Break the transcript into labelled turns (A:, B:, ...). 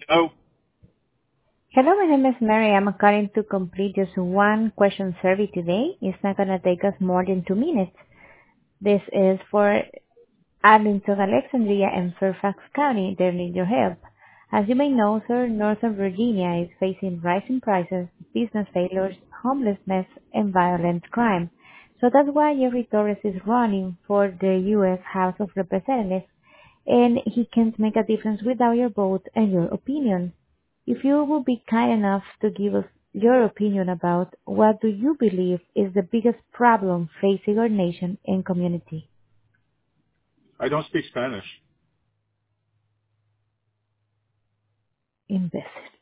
A: Oh,
B: Hello, my name is Mary. I'm calling to complete just one question survey today. It's not going to take us more than 2 minutes. This is for Arlington, Alexandria, and Fairfax County. They need your help. As you may know, sir, Northern Virginia is facing rising prices, business failures, homelessness, and violent crime. So that's why Jerry Torres is running for the U.S. House of Representatives, and he can't make a difference without your vote and your opinion. If you would be kind enough to give us your opinion about what do you believe is the biggest problem facing our nation and community.
A: I don't speak Spanish.
B: Imbécil.